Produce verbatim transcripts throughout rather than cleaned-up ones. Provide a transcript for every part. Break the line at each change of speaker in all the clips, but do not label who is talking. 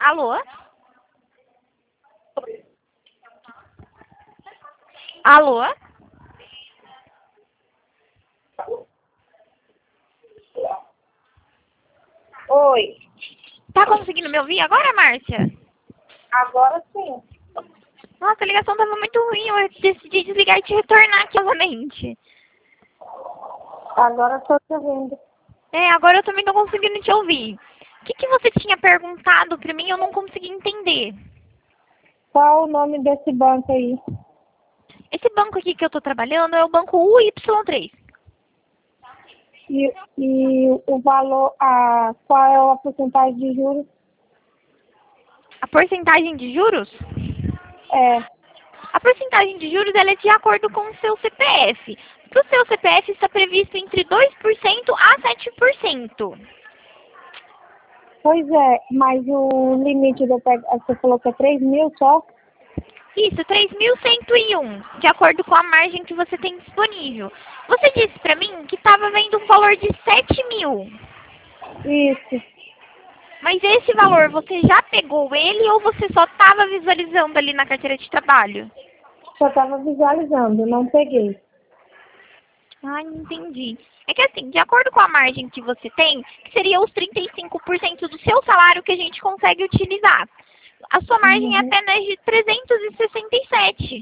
Alô? Alô?
Oi,
Tá conseguindo me ouvir agora, Márcia?
agora sim.
Nossa, a ligação tava muito ruim, eu decidi desligar e te retornar aqui novamente.
Agora estou te ouvindo.
É, agora eu também não conseguindo te ouvir. O que, que você tinha perguntado pra mim? Eu não consegui entender.
Qual o nome desse banco aí?
Esse banco aqui que eu tô trabalhando é o banco U Y três.
E, e o valor, a, qual é a porcentagem de juros?
A porcentagem de juros?
É,
A porcentagem de juros ela é de acordo com o seu C P F. Para o seu C P F está previsto entre dois por cento a sete por cento.
pois é, mas o limite do pe- você falou que é três mil só?
Isso, três mil cento e um, de acordo com a margem que você tem disponível. Você disse para mim que estava vendo um valor de sete mil.
Isso,
Mas esse valor, você já pegou ele ou você só estava visualizando ali na carteira de trabalho?
só estava visualizando, não peguei.
Ah, entendi. É que assim, de acordo com a margem que você tem, que seria os trinta e cinco por cento do seu salário que a gente consegue utilizar. A sua margem é
Uhum.
apenas de trezentos e sessenta e sete.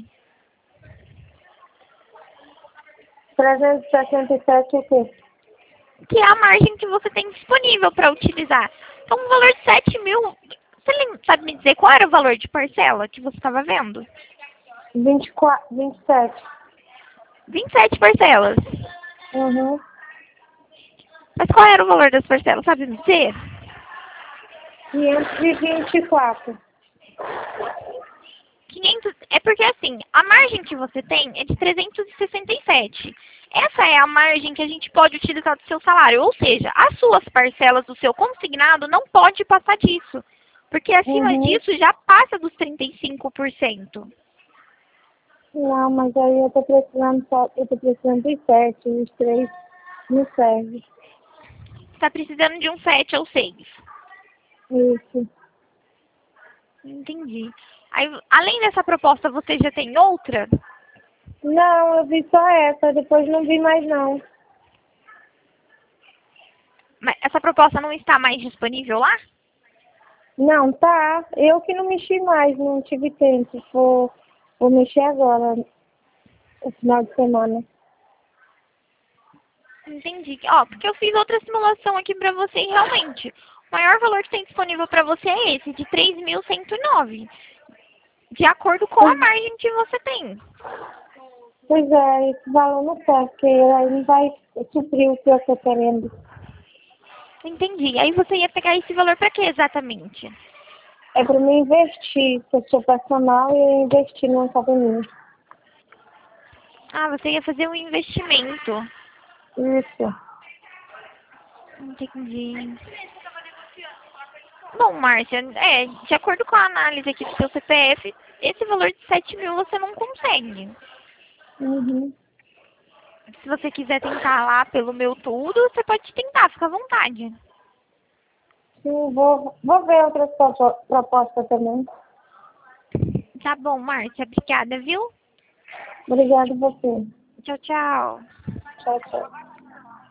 trezentos e sessenta e sete o quê?
Que é a margem que você tem disponível para utilizar. Então, um valor de sete mil, você lem- sabe me dizer qual era o valor de parcela que você estava vendo?
vinte e quatro, vinte e sete.
vinte e sete parcelas.
Uhum.
Mas qual era o valor das parcelas, sabe me dizer?
quinhentos e vinte e quatro.
quinhentos, é porque assim, a margem que você tem é de trezentos e sessenta e sete. Essa é a margem que a gente pode utilizar do seu salário, ou seja, as suas parcelas do seu consignado não pode passar disso, porque acima
Uhum.
disso já passa dos trinta e cinco por cento.
Não, mas aí eu tô precisando só, eu tô precisando de sete, os três não serve.
Está precisando de um sete ou seis.
Isso.
Entendi. Aí, além dessa proposta, você já tem outra?
Não, eu vi só essa, depois não vi mais não.
Mas essa proposta não está mais disponível lá?
Não, tá. Eu que não mexi mais, não tive tempo. Vou, vou mexer agora, no final de semana.
Entendi. Ó, porque eu fiz outra simulação aqui pra você e realmente, o maior valor que tem disponível pra você é esse, de três mil cento e nove, de acordo com a
Pois,
margem que você tem.
pois é, esse valor não serve, porque aí não vai suprir o que eu tô querendo.
Entendi. Aí você ia pegar esse valor pra quê exatamente?
É para mim investir, que eu sou personal e eu investir numa academia.
Ah, você ia fazer um investimento.
Isso.
Entendi. Bom, Márcia, é, de acordo com a análise aqui do seu C P F, esse valor de sete mil você não consegue.
Uhum.
Se você quiser tentar lá pelo meu tudo, você pode tentar, fica à vontade.
Sim, vou, vou ver outras propo- propostas também.
Tá bom, Márcia, obrigada, viu?
Obrigada a você.
Tchau, tchau.
Tchau, tchau.